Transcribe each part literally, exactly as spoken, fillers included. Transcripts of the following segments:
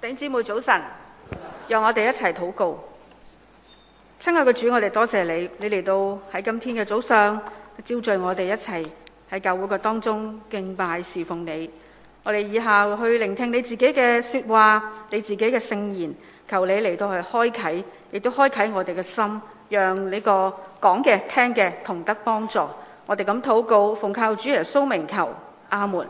弟兄姊妹早晨，讓我哋一齊禱告。親愛嘅主，我哋多謝你，你嚟到喺今天嘅早上召聚我哋一齊喺教會嘅當中敬拜侍奉你。我哋以下去聆聽你自己嘅說話，你自己嘅聖言，求你嚟到去開啟，亦都開啟我哋嘅心，讓呢個講嘅聽嘅同得幫助。我哋咁禱告，奉靠主耶穌名求，阿門。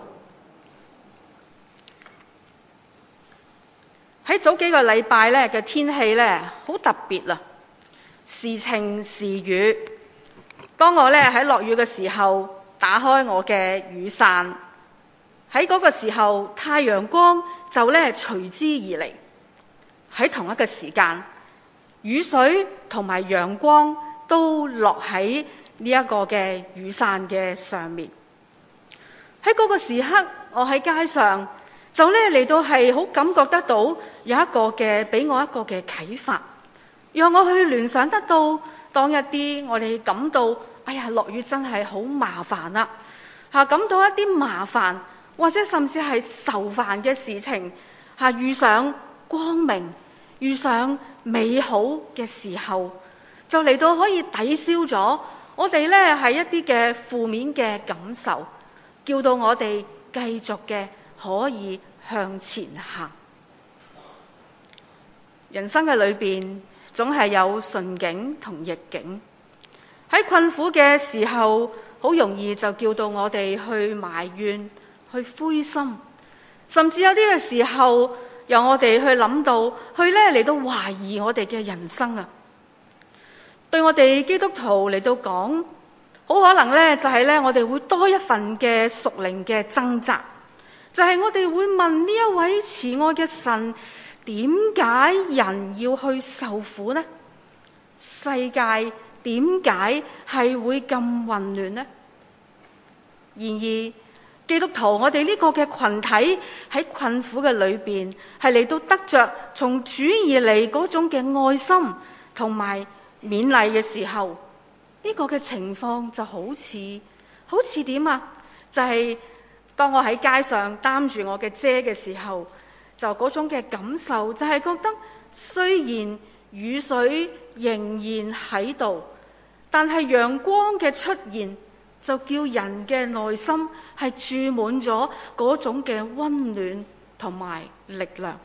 喺早幾個禮拜咧嘅天氣咧好特別啦，時晴時雨。當我咧喺落雨嘅時候，打開我嘅雨傘，喺嗰個時候太陽光就咧隨之而嚟。喺同一個時間，雨水同埋陽光都落喺呢一個嘅雨傘嘅上面。喺嗰個時刻，我喺街上就咧嚟到係好感覺得到有一個嘅俾我一個嘅啟發，讓我去聯想得到當一啲我哋感到哎呀落雨真係好麻煩啦嚇，感到一啲麻煩或者甚至係愁煩嘅事情嚇，遇上光明遇上美好嘅時候，就嚟到可以抵消咗我哋咧係一啲嘅負面嘅感受，叫到我哋繼續嘅可以向前行。人生嘅裏邊總係有順境同逆境，喺困苦嘅時候好容易就叫到我哋去埋怨去灰心，甚至有啲嘅時候由我哋去諗到去咧嚟到懷疑我哋嘅人生啊。對我哋基督徒嚟到講，好可能咧就係咧我哋會多一份嘅屬靈嘅掙扎，就係我哋會問呢一位慈愛嘅神，點解人要去受苦呢？世界點解係會咁混亂呢？然而基督徒我哋呢個嘅群體喺困苦嘅裏邊，係嚟到得着從主而嚟嗰種嘅愛心同埋勉勵嘅時候，呢、這個嘅情況就好似好似點啊？就係、是、當我喺街上擔住我嘅遮嘅時候，就嗰種嘅感受就係覺得，雖然雨水仍然喺度，但係陽光嘅出現就叫人嘅內心係注滿咗嗰種嘅溫暖同埋力量。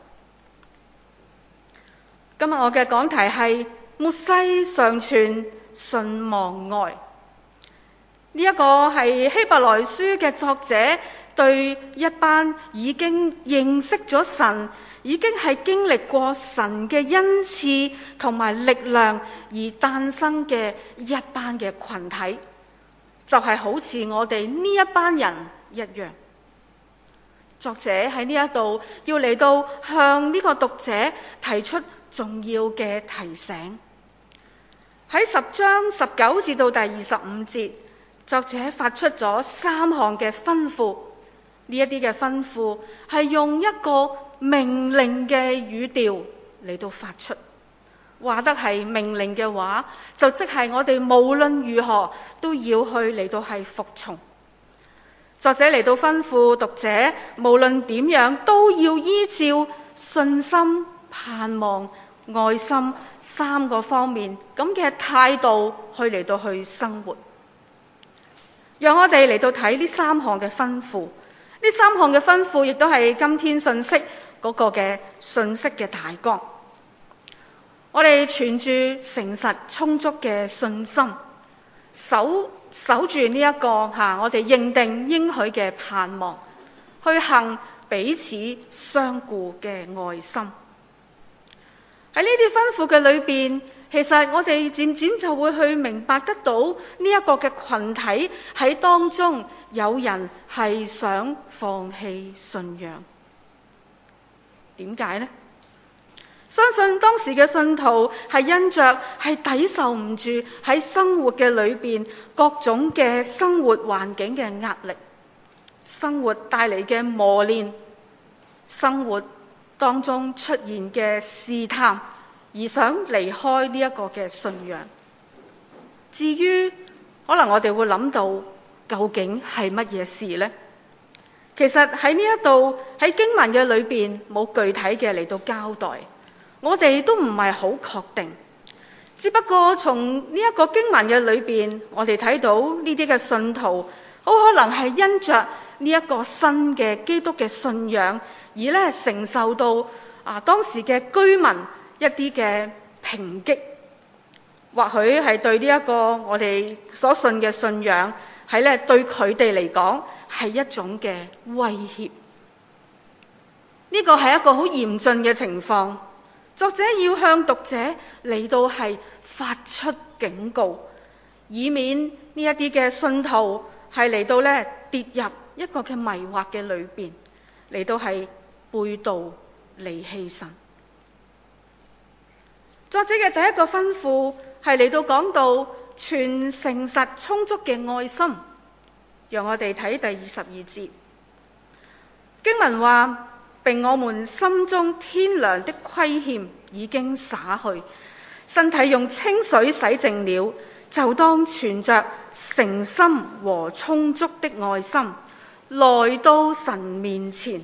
今日我嘅講題係末世常傳信望愛。呢、這、一個係希伯來書嘅作者對一班已經認識咗神，已經係經歷過神嘅恩賜同埋力量而誕生嘅一班嘅群體，就係、是、好似我哋呢一班人一樣。作者喺呢一度要嚟到向呢個讀者提出重要嘅提醒。喺十章十九至到第二十五節，作者發出咗三項嘅吩咐。呢一啲嘅吩咐係用一個命令嘅語調嚟到發出，話得係命令嘅話，就即係我哋無論如何都要去嚟到係服從。作者嚟到吩咐讀者，無論點樣都要依照信心、盼望、愛心三個方面咁嘅態度去嚟到去生活。讓我哋嚟到睇呢三項嘅吩咐。呢三項嘅吩咐亦都係今天信息嗰個嘅信息嘅大綱。我哋存住誠實充足嘅信心，守守住呢、這、一個吓、啊、我哋認定應許嘅盼望，去行彼此相顧嘅愛心。喺呢啲吩咐嘅裏邊，其實我哋漸漸就會去明白得到呢一個嘅群體喺當中有人係想放棄信仰。點解呢？相信當時嘅信徒係因着係抵受唔住喺生活嘅裏邊各種嘅生活環境嘅壓力，生活帶嚟嘅磨練，生活當中出現嘅試探，而想離開呢一個嘅信仰。至於可能我哋會諗到究竟係乜嘢事呢？ 其實喺呢一度喺經文嘅裏邊冇具體嘅嚟到交代，我哋都唔係好確定。只不過從呢一個經文嘅裏邊，我哋睇到呢啲嘅信徒好可能係因着呢一個新嘅基督嘅信仰而咧承受到啊當時嘅居民一啲嘅抨擊，或許係對呢一個我哋所信嘅信仰係咧對佢哋嚟講係一種嘅威脅。呢個係一個好嚴峻嘅情況，作者要向讀者嚟到係發出警告，以免呢一啲嘅信徒係嚟到咧跌入一個嘅迷惑嘅裏邊，嚟到係背道離棄神。作者嘅第一個吩咐係嚟到講到全誠實充足嘅愛心，讓我哋睇第二十二節經文話，並我們心中天良的虧欠已經灑去，身體用清水洗淨了，就當存着誠心和充足的愛心來到神面前。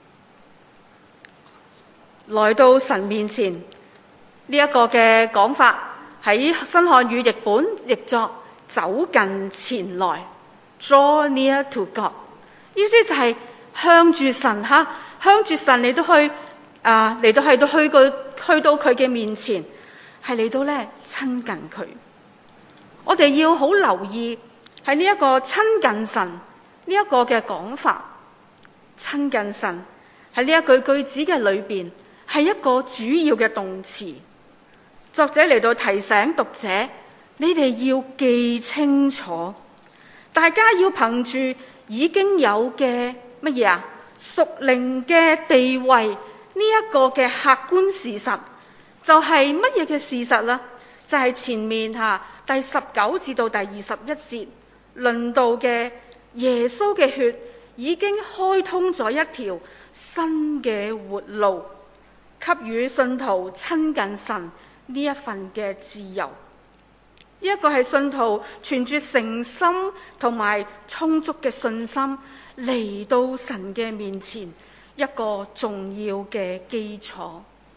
來到神面前呢一個嘅講法喺新漢語譯本譯作走近前來 draw near to God， 意思就係向住神吓，向住神嚟到去啊嚟到係到去個去到佢嘅面前，係嚟到咧親近佢。我哋要好留意喺呢一個親近神呢一個嘅講法，親近神喺呢一句句子嘅裏邊係一個主要嘅動詞。作者嚟到提醒讀者，你哋要記清楚，大家要憑住已經有嘅乜嘢啊屬靈嘅地位呢一個嘅客觀事實，就係乜嘢嘅事實啦？就係、是、前面吓第十九至到第二十一節論到嘅耶穌嘅血已經開通咗一條新嘅活路，給予信徒親近神呢一份嘅自由。呢、這、一個係信徒存住誠心同埋充足嘅信心嚟到神嘅面前一個重要嘅基礎。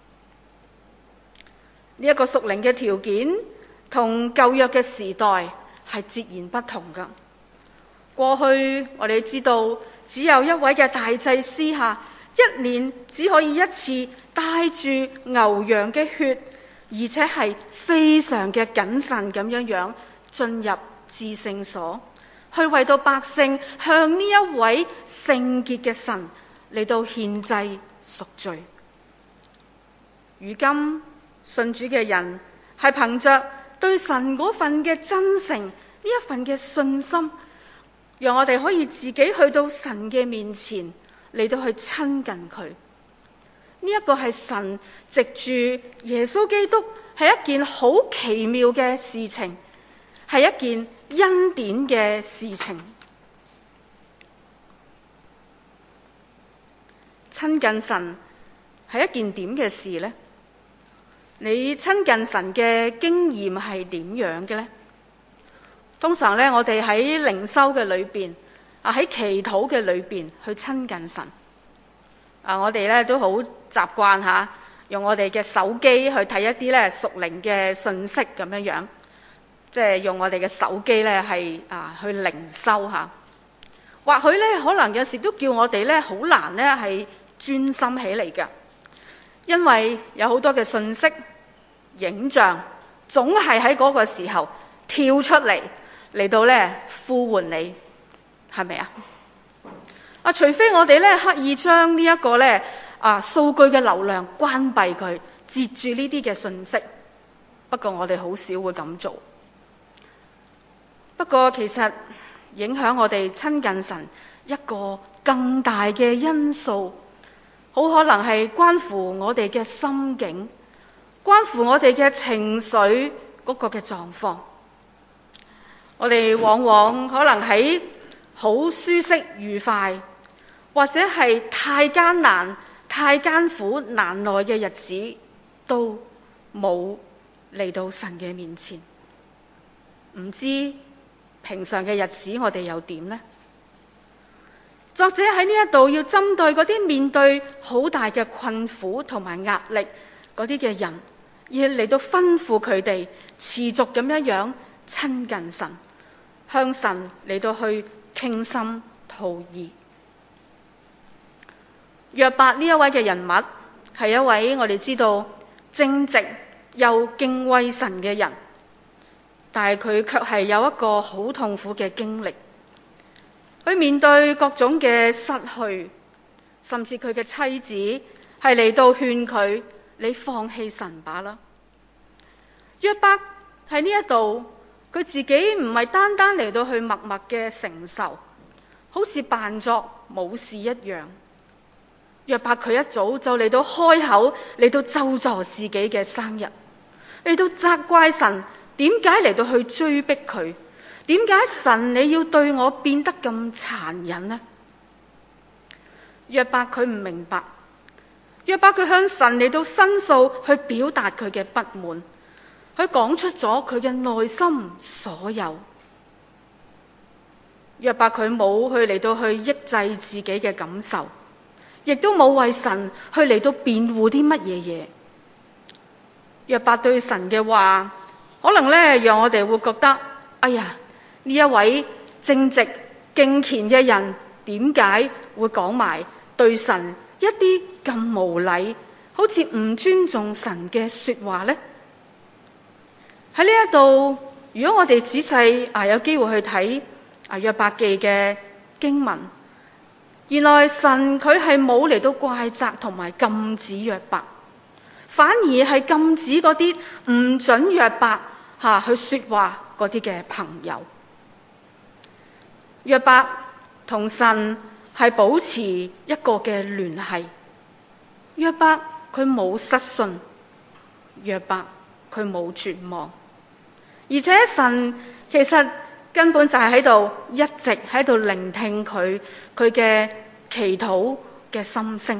呢、這、一個屬靈嘅條件同舊約嘅時代係截然不同噶。過去我哋知道只有一位嘅大祭司下，一年只可以一次帶住牛羊嘅血，而且係非常嘅謹慎咁樣樣進入至聖所，去為到百姓向呢一位聖潔嘅神嚟到獻祭贖罪。如今信主嘅人係憑着對神嗰份嘅真誠，呢一份嘅信心，讓我哋可以自己去到神嘅面前嚟到去親近佢。呢一個係神藉住耶穌基督，係一件好奇妙嘅事情，係一件恩典嘅事情。親近神係一件點嘅事呢？你親近神嘅經驗係點樣嘅呢？通常咧，我哋喺靈修嘅裏邊啊，喺祈禱嘅裏邊去親近神啊，我哋咧都好習慣吓，用我哋嘅手機去睇一啲咧屬靈嘅信息咁樣樣，即係用我哋嘅手機咧係啊去靈修吓。或許咧可能有時都叫我哋咧好難咧係專心起嚟嘅。因為有好多嘅信息、影像，總係喺嗰個時候跳出嚟，嚟到咧呼喚你，係咪啊？啊，除非我哋咧刻意將呢一個咧啊數據嘅流量關閉佢，截住呢啲嘅信息。不過我哋好少會咁做。不過其實影響我哋親近神一個更大嘅因素，好可能係關乎我哋嘅心境，關乎我哋嘅情緒嗰個嘅狀況。我哋往往可能喺好舒適愉快，或者係太艱難、太艱苦難耐嘅日子，都冇嚟到神嘅面前。唔知平常嘅日子我哋又點呢？ 作者喺呢一度要針對嗰啲面對好大嘅困苦同埋壓力嗰啲嘅人，而嚟到吩咐佢哋持續咁樣樣親近神，向神嚟到去傾心吐意。約伯呢一位嘅人物係一位我哋知道正直又敬畏神嘅人，但係佢卻係有一個好痛苦嘅經歷。佢面對各種嘅失去，甚至佢嘅妻子係嚟到勸佢，你放棄神吧啦。約伯喺呢一度，佢自己唔係單單嚟到去默默嘅承受，好似扮作冇事一樣。約伯佢一早就嚟到開口，嚟到咒詛自己嘅生日，嚟到責怪神點解嚟到去追逼佢。點解神你要對我變得咁殘忍呢？約伯佢唔明白，約伯佢向神嚟到申訴，去表達佢嘅不滿，佢講出咗佢嘅內心所有。約伯佢冇去嚟到去抑制自己嘅感受，亦都冇為神去嚟到辯護啲乜嘢嘢。約伯對神嘅話，可能咧讓我哋會覺得，哎呀，呢一位正直敬虔嘅人，點解會講埋對神一啲咁無禮，好似唔尊重神嘅說話呢？喺呢一度，如果我哋仔細啊有機會去睇啊約伯記嘅經文，原來神佢係冇嚟到怪責同埋禁止約伯，反而係禁止嗰啲唔准約伯吓去說話嗰啲嘅朋友。約伯同神係保持一個嘅聯繫，約伯佢冇失信，約伯佢冇絕望，而且神其實根本就係喺度一直喺度聆聽佢佢嘅祈禱嘅心聲。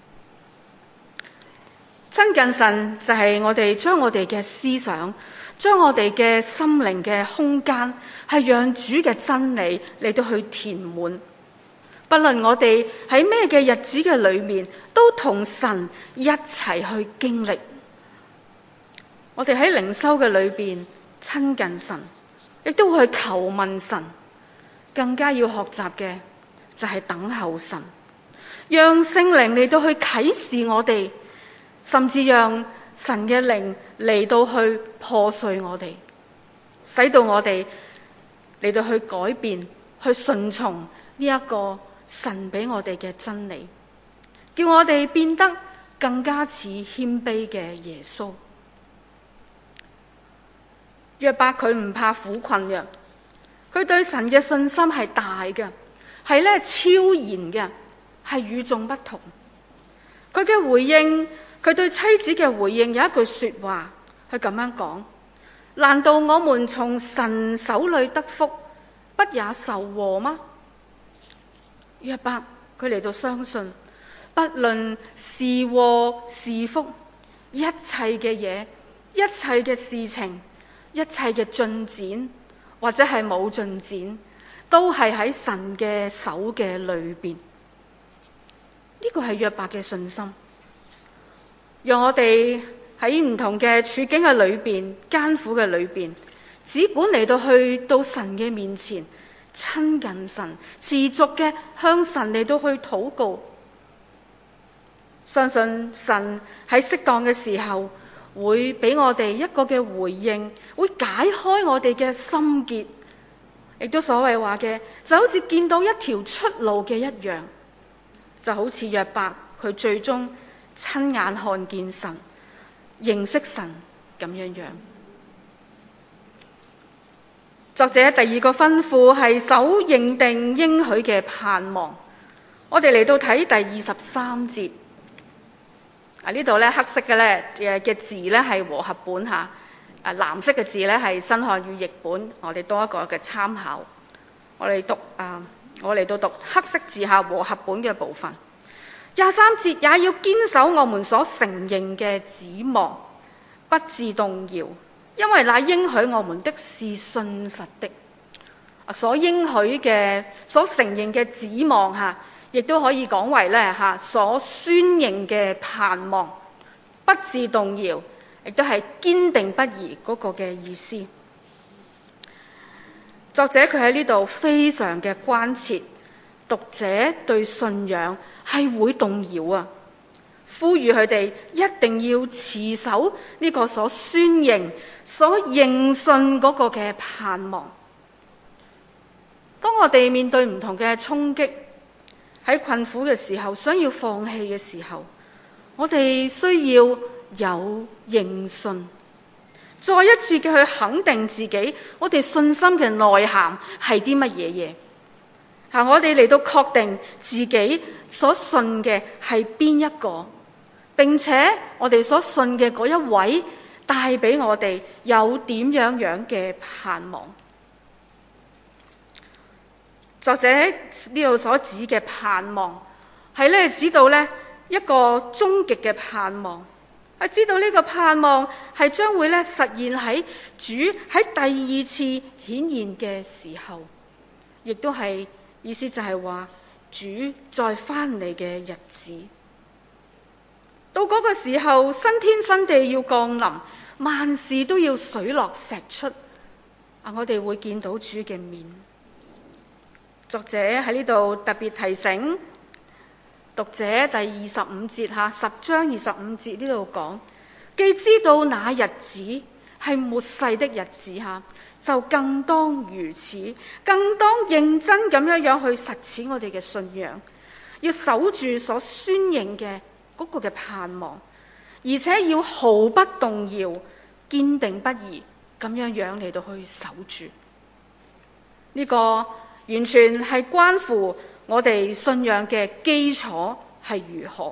親近神就係我哋將我哋嘅思想，將我哋嘅心靈嘅空間，係讓主嘅真理嚟到去填滿。不論我哋喺咩嘅日子嘅裏面，都同神一齊去經歷。我哋喺靈修嘅裏邊親近神，亦都會去求問神，更加要學習嘅就係等候神，讓聖靈嚟到去啟示我哋，甚至讓神嘅靈嚟到去破碎我哋，使到我哋嚟到去改變，去順從呢一個神俾我哋嘅真理，叫我哋變得更加似謙卑嘅耶穌。約伯佢唔怕苦困嘅，佢對神嘅信心係大嘅，係咧超然嘅，係與眾不同。佢嘅回應，佢對妻子嘅回應有一句說話，佢咁樣講：難道我們從神手裏得福，不也受禍嗎？約伯佢嚟到相信，不論是禍是福，一切嘅嘢，一切嘅事情，一切嘅進展或者係冇進展，都係喺神嘅手嘅裏邊。呢個係約伯嘅信心，讓我哋喺唔同嘅處境嘅裏邊，艱苦嘅裏邊，只管嚟到去到神嘅面前親近神，持續嘅向神嚟到去禱告，相信神喺適當嘅時候會俾我哋一個嘅回應，會解開我哋嘅心結，亦都所謂話嘅就好似見到一條出路嘅一樣，就好似約伯佢最終親眼看見神，認識神咁樣樣。作者第二個吩咐係守認定應許嘅盼望。我哋嚟到睇第二十三節，啊呢度咧黑色嘅咧嘅嘅字咧係和合本吓，啊藍色嘅字咧係新漢語譯本，我哋多一個嘅參考。我哋讀啊，我嚟到讀黑色字下和合本嘅部分。廿三節，也要堅守我們所承認嘅指望，不致動搖，因為那應許我們的是信實的。 所應許嘅、所承認嘅指望嚇，亦都可以講為咧嚇所宣認嘅盼望，不致動搖，亦都係堅定不移嗰個嘅意思。作者佢喺呢度非常嘅關切讀者對信仰係會動搖啊，呼籲佢哋一定要持守呢個所宣認、所認信嗰個嘅盼望。當我哋面對唔同嘅衝擊，喺困苦嘅時候，想要放棄嘅時候，我哋需要有認信，再一次嘅去肯定自己，我哋信心嘅內涵係啲乜嘢嘢。嚇，我哋嚟到確定自己所信嘅係邊一個，並且我哋所信嘅嗰一位帶俾我哋有點樣樣嘅盼望。作者呢度所指嘅盼望係咧指到咧一個終極嘅盼望，係知道呢個盼望係將會咧實現喺主喺第二次顯現嘅時候，亦都係意思就係話主再翻嚟嘅日子。到嗰個時候，新天新地要降臨，萬事都要水落石出啊！我哋會見到主嘅面。作者喺呢度特別提醒讀者第二十五節下十章二十五節呢度講，既知道那日子係末世的日子下，就更當如此，更當認真咁樣樣去實踐我哋嘅信仰，要守住所宣認嘅嗰個嘅盼望，而且要毫不動搖、堅定不移咁樣樣嚟到去守住呢個。完全係關乎我哋信仰嘅基礎係如何。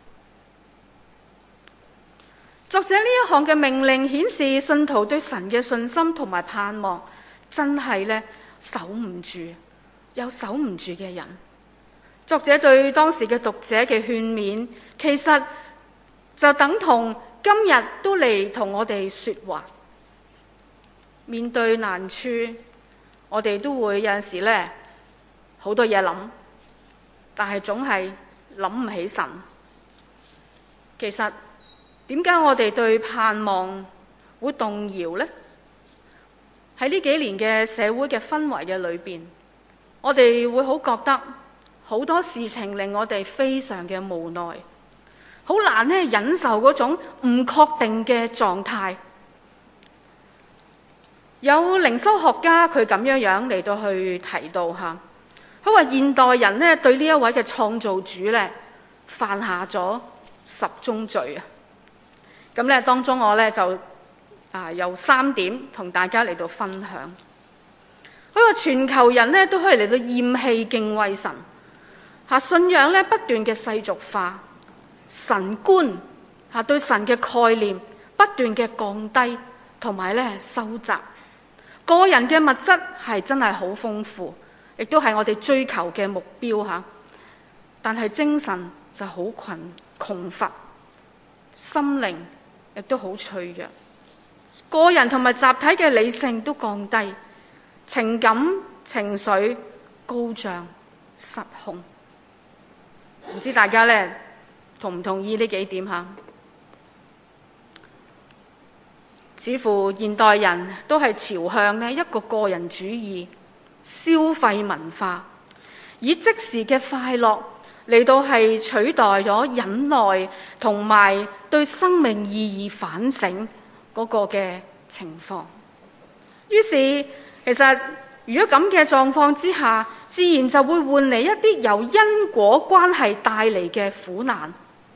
作者呢一項嘅命令顯示信徒對神嘅信心同埋盼望真係咧守唔住，有守唔住嘅人。作者對當時嘅讀者嘅勸勉，其實就等同今日都嚟同我哋說話。面對難處，我哋都會有陣時咧，好多嘢諗，但係總係諗唔起神。其實點解我哋對盼望會動搖呢？喺呢幾年嘅社會嘅氛圍嘅裏邊，我哋會好覺得好多事情令我哋非常嘅無奈，好難咧忍受嗰種唔確定嘅狀態。有靈修學家佢咁樣樣嚟到去提到吓，佢話現代人咧對呢一位嘅創造主咧犯下咗十宗罪啊！咁咧當中我咧就啊有三點同大家嚟到分享。佢話全球人咧都可以嚟到厭棄敬畏神，吓信仰咧不斷嘅世俗化，神觀吓對神嘅概念不斷嘅降低，同埋咧收窄。個人嘅物質係真係好豐富，亦都係我哋追求嘅目標吓。但係精神就好困窮乏，心靈亦都好脆弱。個人同埋集體嘅理性都降低，情感情緒高漲失控。唔知大家咧同唔同意呢幾點吓？似乎現代人都係朝向呢一個個人主義、消費文化，以即時嘅快樂嚟到係取代咗忍耐同埋對生命意義反省嗰個嘅情況。於是其實如果咁嘅狀況之下，自然就會換嚟一啲由因果關係帶嚟嘅苦難。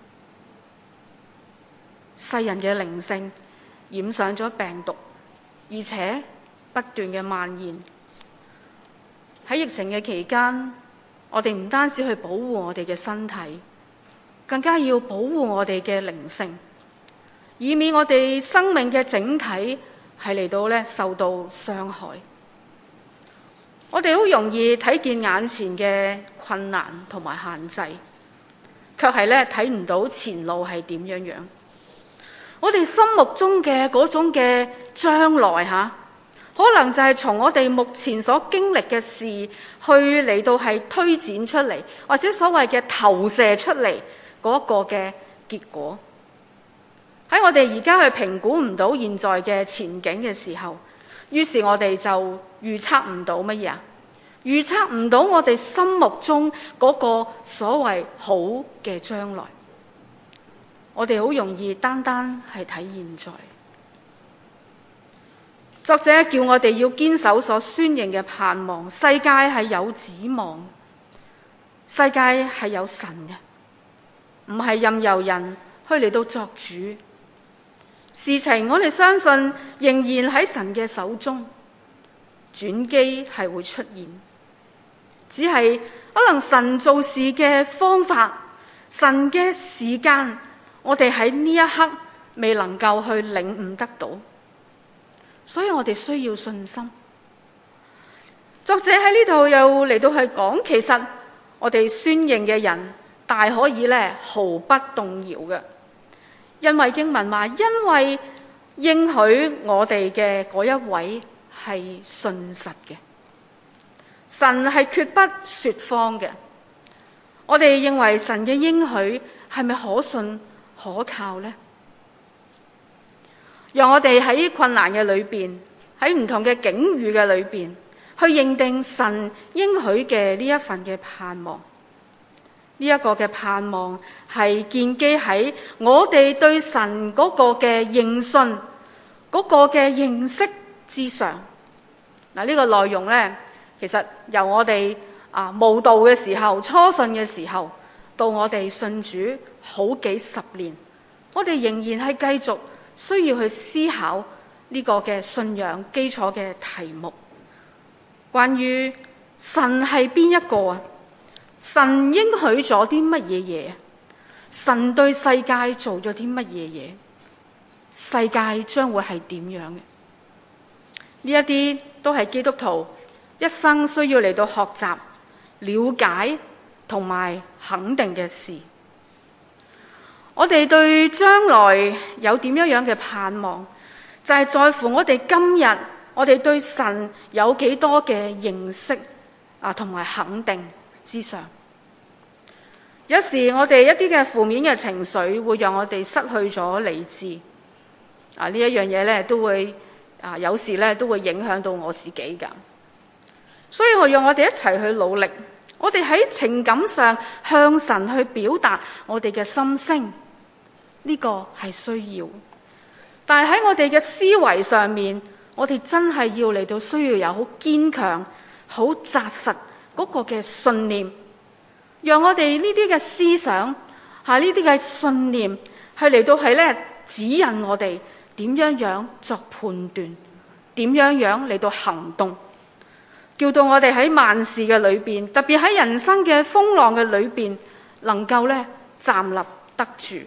世人嘅靈性染上咗病毒，而且不斷嘅蔓延。喺疫情嘅期間，我哋唔單止去保護我哋嘅身體，更加要保護我哋嘅靈性，以免我哋生命嘅整體係嚟到咧受到傷害。我哋好容易睇見眼前嘅困難同埋限制，卻係咧睇唔到前路係點樣樣。我哋心目中嘅嗰種嘅將來吓， 可能就係從我哋目前所經歷嘅事去嚟到係推展出嚟，或者所謂嘅投射出嚟嗰個嘅結果。喺我哋而家去評估唔到現在嘅前景嘅時候，於是我哋就預測唔到乜嘢啊？預測唔到我哋心目中嗰個所謂好嘅將來。我哋好容易單單係睇現在。作者叫我哋要堅守所宣認嘅盼望，世界係有指望，世界係有神嘅，唔係任由人去嚟到作主。事情我哋相信仍然喺神嘅手中，轉機係會出現，只係可能神做事嘅方法、神嘅時間，我哋喺呢一刻未能夠去領悟得到。所以我哋需要信心。作者喺呢度又嚟到去講，其實我哋宣認嘅人大可以咧毫不動搖嘅，因為經文話，因為應許我哋嘅嗰一位係信實嘅，神係絕不說謊嘅。我哋認為神嘅應許係咪可信可靠呢？讓我哋喺困難嘅裏邊，喺唔同嘅境遇嘅裏邊，去認定神應許嘅呢一份嘅盼望。呢一個嘅盼望係建基喺我哋對神嗰個嘅認信、嗰個嘅認識之上。嗱，呢個內容呢，其實由我哋啊慕道嘅時候、初信嘅時候，到我哋信主好幾十年，我哋仍然係繼續需要去思考呢個嘅信仰基礎嘅題目，關於神係邊一個啊？神應許咗啲乜嘢嘢？神對世界做咗啲乜嘢嘢？世界將會係點樣嘅？呢一啲都係基督徒一生需要嚟到學習、了解同埋肯定嘅事。我哋對將來有點樣樣嘅盼望，就係在乎我哋今日我哋對神有幾多嘅認識啊，同埋肯定之上。有時我哋一啲嘅負面嘅情緒會讓我哋失去咗理智啊，呢一樣嘢咧都會啊，有時咧都會影響到我自己噶。所以我讓我哋一齊去努力，我哋喺情感上向神去表達我哋嘅心聲。呢個係需要，但係喺我哋嘅思維上面，我哋真係要嚟到需要有好堅強、好紮實嗰個嘅信念，讓我哋呢啲嘅思想吓呢啲嘅信念，係嚟到係咧指引我哋點樣樣作判斷，點樣樣嚟到行動，叫到我哋喺萬事嘅裏邊，特別喺人生嘅風浪嘅裏邊，能夠咧站立得住。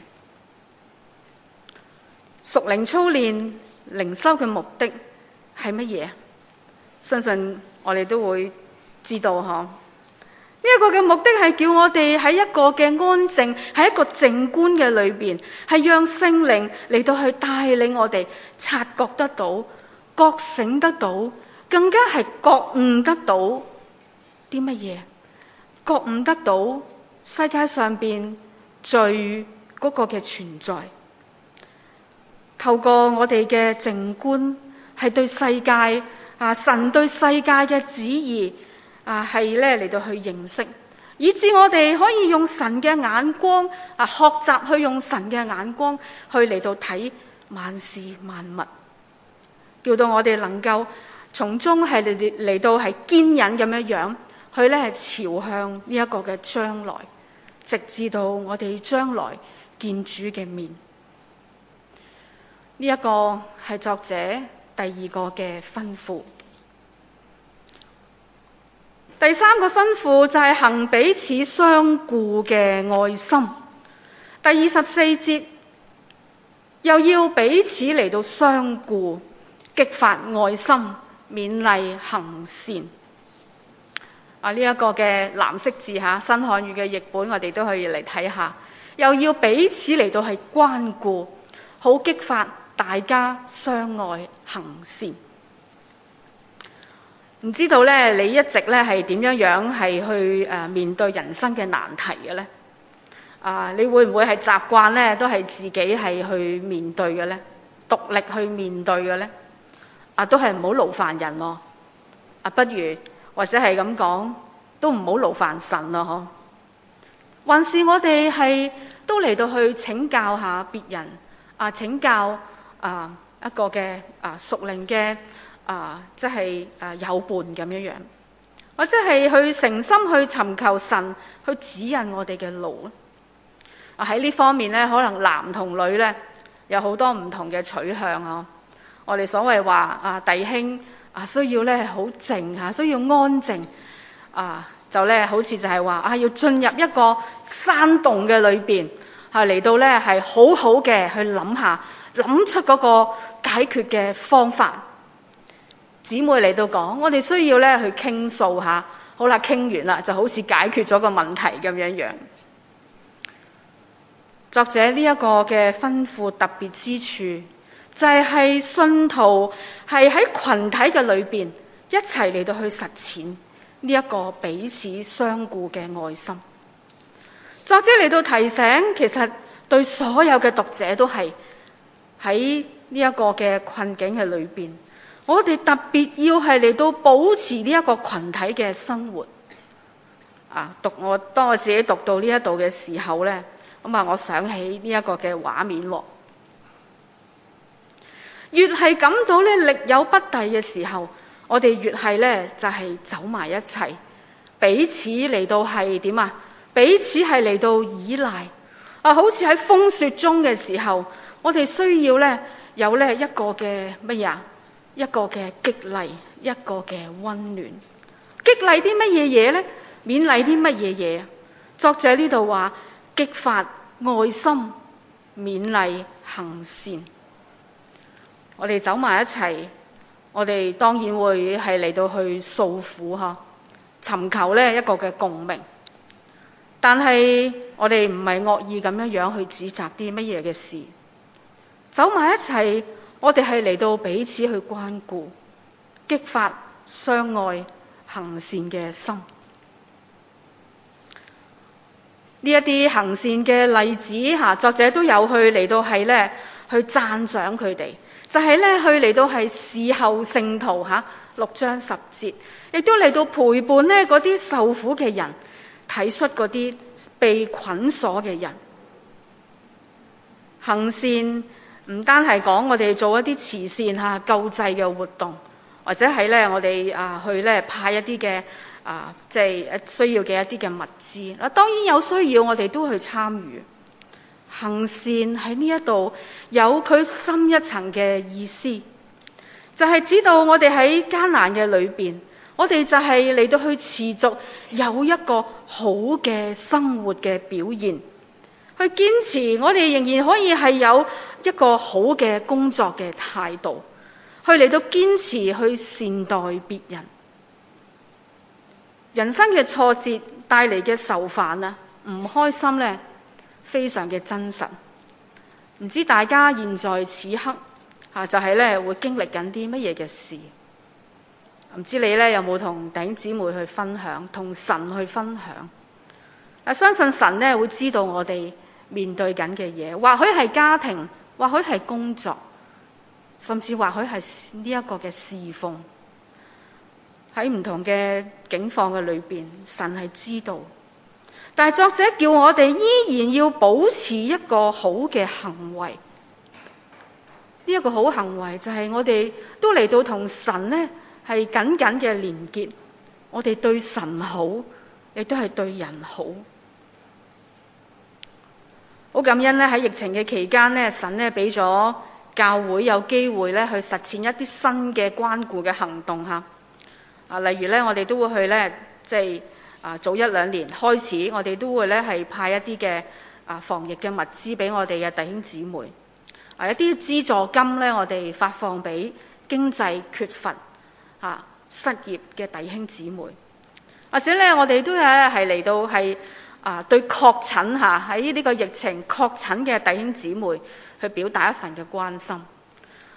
屬靈操練靈修嘅目的係乜嘢？相信我哋都會知道嗬。呢一個嘅目的係叫我哋喺一個嘅安靜，喺一個靜觀嘅裏邊，係讓聖靈嚟到去帶領我哋察覺得到、覺醒得到，更加係覺悟得到啲乜嘢？覺悟得到世界上邊罪嗰個嘅存在。透過我哋嘅靜觀，係對世界啊，神對世界嘅旨意啊，係咧嚟到去認識，以致我哋可以用神嘅眼光啊，學習去用神嘅眼光去嚟到睇萬事萬物，叫到我哋能夠從中係嚟嚟到係堅忍咁樣樣去咧朝向呢一個嘅將來，直至到我哋將來見主嘅面。呢一個係作者第二個嘅吩咐。第三個吩咐就係行彼此相顧嘅愛心。第二十四節又要彼此嚟到相顧，激發愛心，勉勵行善。啊，呢一個嘅藍色字吓，新漢語嘅譯本我哋都可以嚟睇下。又要彼此嚟到係關顧，好激發大家相愛行善。 唔知道咧，你一直咧係點樣樣係去誒面對人生嘅難題嘅咧？啊，你會唔會係習慣咧都係自己係去面對嘅咧？獨力去面對嘅咧？啊，都係唔好勞煩人咯。啊，不如或者係咁講，都唔好勞煩神咯，嗬？還是我哋係都嚟到去請教下別人啊，請教啊一個嘅啊屬靈嘅啊，即係啊友伴咁樣樣，或者係去誠心去尋求神去指引我哋嘅路啊。喺呢方面咧，可能男同女咧有好多唔同嘅取向啊。我哋所謂話啊，弟兄啊需要咧好靜嚇，需要安靜啊。就咧，好似就係話啊，要進入一個山洞嘅裏邊，係嚟到咧係好好嘅去諗下，諗出嗰個解決嘅方法。姊妹嚟到講，我哋需要咧去傾訴下，好啦，傾完啦，就好似解決咗個問題咁樣樣。作者呢一個嘅吩咐特別之處，就係係信徒係喺群體嘅裏邊一齊嚟到去實踐呢一個彼此相顧嘅愛心。作者嚟到提醒，其實對所有嘅讀者都係喺呢一個嘅困境嘅裏邊，我哋特別要係嚟到保持呢一個群體嘅生活。啊，讀我當我自己讀到呢一度嘅時候呢，咁啊，我想起呢一個嘅畫面喎。越係感到咧力有不逮嘅時候，我哋越係咧就係、是、走埋一齊，彼此嚟到係點啊？彼此係嚟到依賴啊！好似喺風雪中嘅時候，我哋需要咧有咧一個嘅乜嘢啊？一個嘅激勵，一個嘅溫暖。激勵啲乜嘢嘢咧？勉勵啲乜嘢嘢？作者呢度話激發愛心，勉勵行善。我哋走埋一齊。我哋當然會係嚟到去訴苦呵，尋求呢一個嘅共鳴。但係我哋唔係惡意咁樣樣去指責啲乜嘢嘅事。走埋一齊，我哋係嚟到彼此去關顧，激發相愛行善嘅心。呢一啲行善嘅例子嚇，作者都有去嚟到係呢去讚賞佢哋。就係咧，去嚟到係侍候聖徒嚇，六章十節，亦都嚟到陪伴咧嗰啲受苦嘅人，體恤嗰啲被捆鎖嘅人。行善唔單係講我哋做一啲慈善嚇救濟嘅活動，或者係咧我哋啊去咧派一啲嘅啊即係需要嘅一啲嘅物資。嗱，當然有需要，我哋都去參與。行善喺呢一度有佢深一層嘅意思，就係知道我哋喺艱難嘅裏邊，我哋就係嚟到去持續有一個好嘅生活嘅表現，去堅持我哋仍然可以係有一個好嘅工作嘅態度，去嚟到堅持去善待別人。人生嘅挫折帶嚟嘅愁煩啊，唔開心呢，非常嘅真實。唔知大家現在此刻嚇就係咧會經歷緊啲乜嘢嘅事？唔知你咧有冇同弟兄姊妹去分享，同神去分享？啊，相信神咧會知道我哋面對緊嘅嘢，或許係家庭，或許係工作，甚至或許係呢一個嘅侍奉。喺唔同嘅境況嘅裏邊，神係知道。但係作者叫我哋依然要保持一個好嘅行為，呢一個好行為就係我哋都嚟到同神呢係緊緊嘅連結，我哋對神好，亦都係對人好。好感恩呢，喺疫情嘅期間呢，神呢俾咗教會有機會呢去實踐一啲新嘅關顧嘅行動嚇。啊，例如呢，我哋都會去呢，即係。啊，早一兩年開始，我哋都會咧係派一啲嘅啊防疫嘅物資俾我哋嘅弟兄姊妹。啊，一啲資助金咧，我哋發放俾經濟缺乏、啊失業嘅弟兄姊妹。或者咧，我哋都係係嚟到係啊對確診嚇喺呢個疫情確診嘅弟兄姊妹去表達一份嘅關心。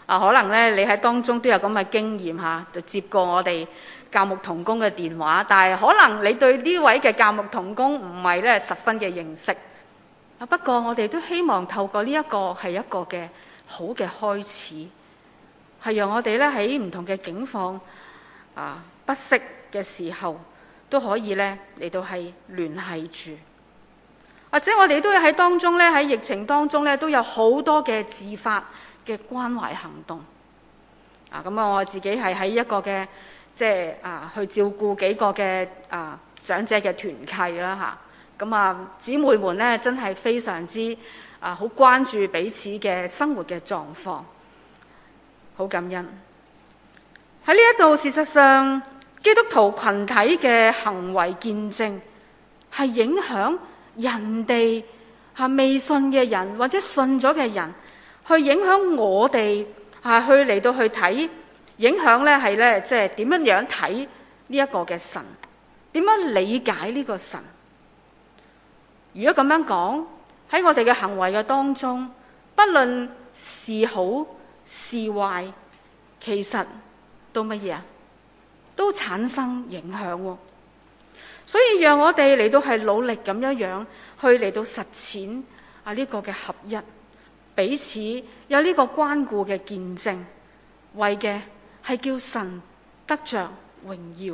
啊，可能咧你喺當中都有咁嘅經驗嚇，就接過我哋教牧同工嘅電話，但係可能你對呢位嘅教牧同工唔係咧十分嘅認識。啊，不過我哋都希望透過呢一個係一個嘅好嘅開始，係讓我哋咧喺唔同嘅境況啊不適嘅時候都可以咧嚟到係聯繫住。或者我哋都要喺當中咧，喺疫情當中咧，都有好多嘅自發嘅關懷行動。啊，咁啊，我自己係喺一個嘅即係啊，去照顧幾個嘅啊長者嘅團契啦嚇。咁啊，姊妹們咧真係非常之啊，好關注彼此嘅生活嘅狀況，好感恩。喺呢一度，事實上基督徒群體嘅行為見證係影響人哋嚇未信嘅人或者信咗嘅人，去影響我哋嚇去嚟到去睇，影響咧係咧即係點樣樣睇呢一個嘅神，點樣理解呢個神。如果咁樣講，喺我哋嘅行為嘅當中，不論是好是壞，其實都乜嘢啊？都產生影響喎。所以讓我哋嚟到係努力咁樣樣去嚟到實踐啊呢個嘅合一，彼此有呢個關顧嘅見證，為嘅係叫神得着榮耀。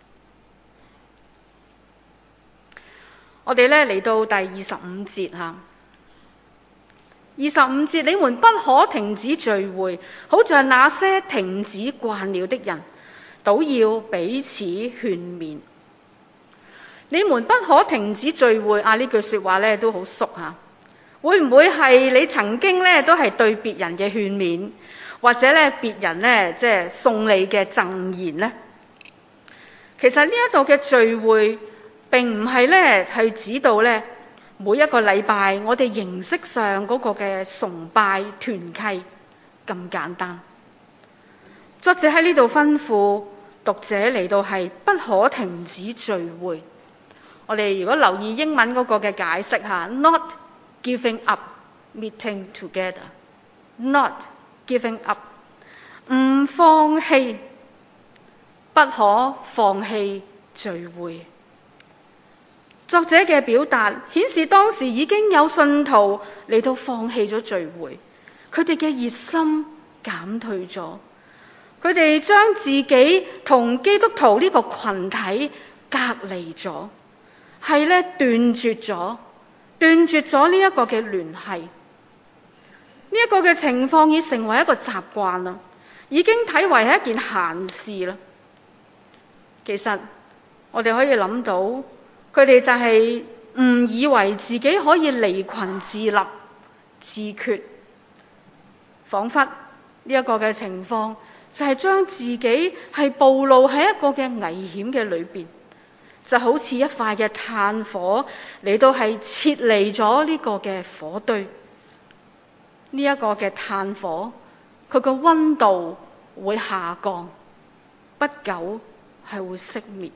我哋咧嚟到第二十五節嚇，二十五節，你們不可停止聚會，好像那些停止慣了的人，倒要彼此勸勉。你們不可停止聚會啊！呢句説話咧都好熟嚇，會唔會係你曾經咧都係對別人嘅勸勉，或者咧別人咧即係送你嘅贈言呢？其實呢一度嘅聚會並唔係咧係指到咧每一個禮拜我哋形式上嗰個嘅崇拜團契咁簡單。作者喺呢度吩咐讀者嚟到係不可停止聚會。我哋如果留意英文嗰個嘅解釋嚇 ，not giving up meeting together，not giving up， 唔放棄，不可放棄聚會。作者嘅表達顯示當時已經有信徒嚟到放棄咗聚會，佢哋嘅熱心減退咗，佢哋將自己同基督徒呢個群體隔離咗。係咧斷絕咗，斷絕咗呢一個嘅聯繫，呢一個嘅情況已成為一個習慣啦，已經睇為係一件閒事啦。其實我哋可以諗到，佢哋就係誤以為自己可以離群自立、自決，彷彿呢一個嘅情況就係將自己係暴露喺一個嘅危險嘅裏邊。就好似一塊嘅炭火嚟到係撤離咗呢個嘅火堆，呢、這、一個嘅炭火，佢個溫度會下降，不久係會熄滅。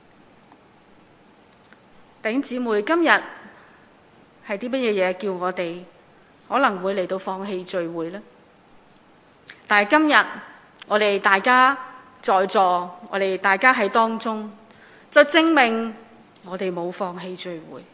弟兄姊妹，今日係啲乜嘢嘢叫我哋可能會嚟到放棄聚會呢？但係今日我哋大家在座，我哋大家喺當中，就證明我哋冇放棄聚會。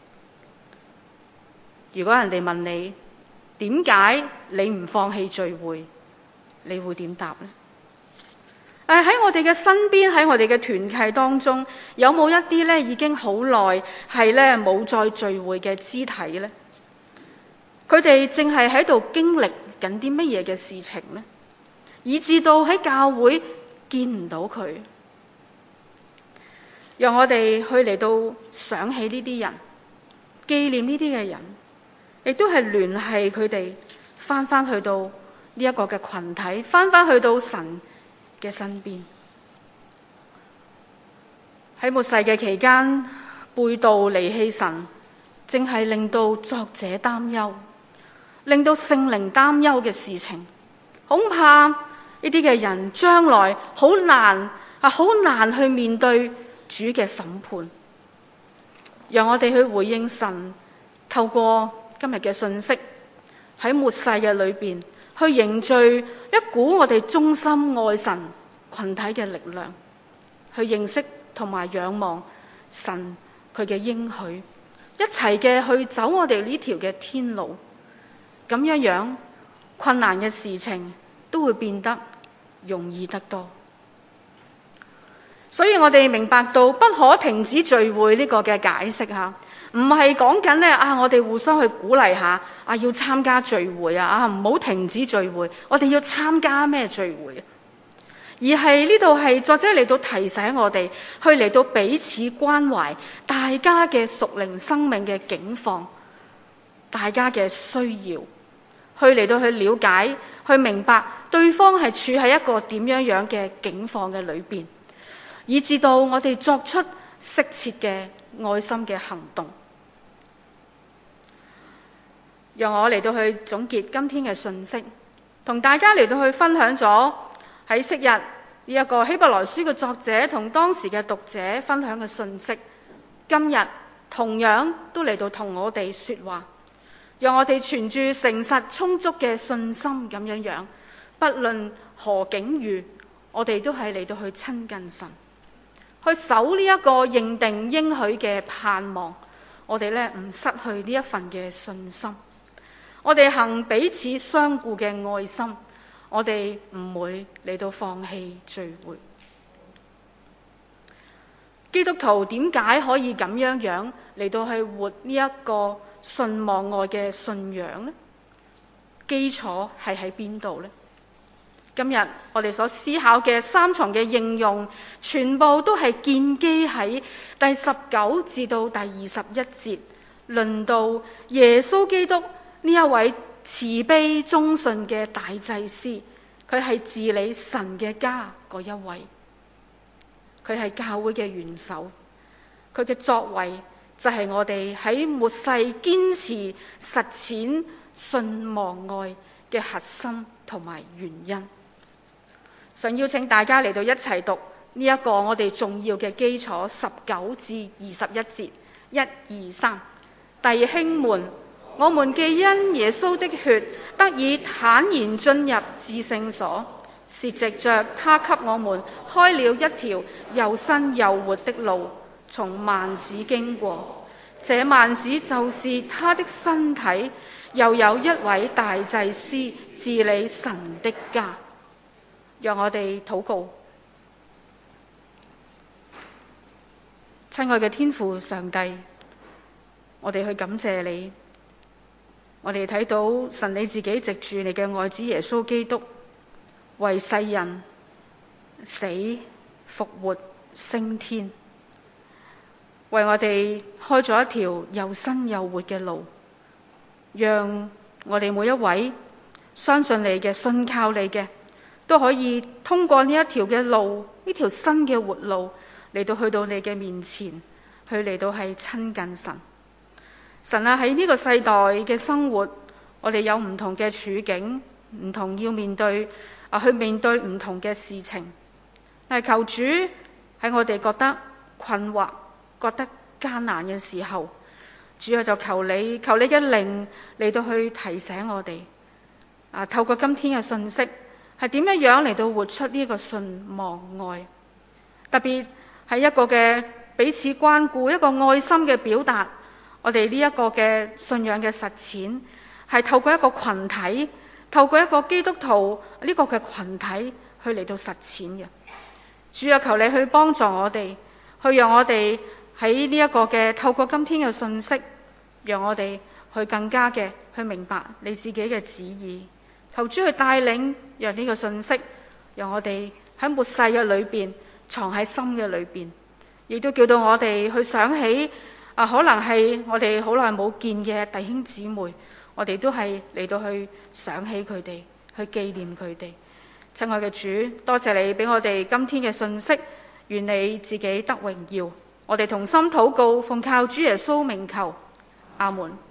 如果人哋問你點解你唔放棄聚會，你會點答呢？誒，喺我哋嘅身邊，喺我哋嘅團契當中，有冇一啲咧已經好耐係咧冇再聚會嘅肢體呢？佢哋正係喺度經歷緊啲乜嘢嘅事情呢？以至到喺教會見唔到佢。讓我哋去嚟到想起呢啲人，紀念呢啲嘅人，亦都係聯繫佢哋翻翻去到呢一個嘅群體，翻翻去到神嘅身邊。喺末世嘅期間，背道離棄神，正係令到作者擔憂，令到聖靈擔憂嘅事情。恐怕呢啲嘅人將來好難啊，好難去面對主嘅審判。讓我哋去回應神，透過今日嘅信息，喺末世嘅裏邊去凝聚一股我哋忠心愛神群體嘅力量，去認識同埋仰望神佢嘅應許，一齊嘅去走我哋呢條嘅天路。咁樣樣困難嘅事情都會變得容易得多。所以我哋明白到不可停止聚會呢個嘅解釋嚇，唔係講緊咧啊，我哋互相去鼓勵下啊，要參加聚會啊，啊唔好停止聚會，我哋要參加咩聚會？而係呢度係作者嚟到提醒我哋，去嚟到彼此關懷大家嘅屬靈生命嘅境況，大家嘅需要，去嚟到去了解，去明白對方係處喺一個點樣樣嘅境況嘅裏邊，以至到我哋作出適切嘅愛心嘅行動。讓我嚟到去總結今天嘅信息，同大家嚟到去分享咗喺昔日呢一個希伯來書嘅作者同當時嘅讀者分享嘅信息，今日同樣都嚟到同我哋說話，讓我哋存住誠實充足嘅信心咁樣樣，不論何境遇，我哋都係嚟到去親近神，去守呢一個認定應許嘅盼望。我哋呢唔失去呢一份嘅信心，我哋行彼此相顧嘅愛心，我哋唔會嚟到放棄聚會。基督徒點解可以咁樣樣嚟到去活呢一個信望愛嘅信仰呢？基礎係喺邊度呢？今日我哋所思考嘅三重嘅應用，全部都係建基喺第十九至到第二十一節，論到耶穌基督呢一位慈悲忠信嘅大祭司，佢係治理神嘅家嗰一位，佢係教會嘅元首，佢嘅作為就係我哋喺末世堅持實踐信望愛嘅核心同埋原因。想邀請大家嚟到一齊讀呢一個我哋重要嘅基礎，十九至二十一節，一二三。弟兄們，我們既因耶穌的血得以坦然進入至聖所，是藉着他給我們開了一條又新又活的路，從幔子經過。這幔子就是他的身體，又有一位大祭司治理神的家。讓我哋禱告。親愛嘅天父上帝，我哋去感謝你。我哋睇到神你自己藉住你嘅愛子耶穌基督，為世人死復活升天，為我哋開咗一條又新又活嘅路，讓我哋每一位相信你嘅、信靠你嘅，都可以通過呢一條嘅路，呢條新嘅活路嚟到去到你嘅面前，去嚟到係親近神。神啊，喺呢個世代嘅生活，我哋有唔同嘅處境，唔同要面對啊，去面對唔同嘅事情。但係求主喺我哋覺得困惑、覺得艱難嘅時候，主啊，就求你，求你嘅靈嚟到去提醒我哋啊，透過今天嘅信息，係點樣樣嚟到活出呢個信望愛，特別係一個嘅彼此關顧，一個愛心嘅表達。我哋呢一個嘅信仰嘅實踐，係透過一個群體，透過一個基督徒呢個嘅群體去嚟到實踐嘅。主啊，求你去幫助我哋，去讓我哋喺呢一個嘅透過今天嘅信息，讓我哋去更加嘅去明白你自己嘅旨意。求主去帶領，讓呢個信息，讓我哋喺末世嘅裏邊藏喺心嘅裏邊，亦都叫到我哋去想起啊，可能係我哋好耐冇見嘅弟兄姊妹，我哋都係嚟到去想起佢哋，去紀念佢哋。親愛嘅主，多謝你俾我哋今天嘅信息，願你自己得榮耀。我哋同心禱告，奉靠主耶穌名求，阿門。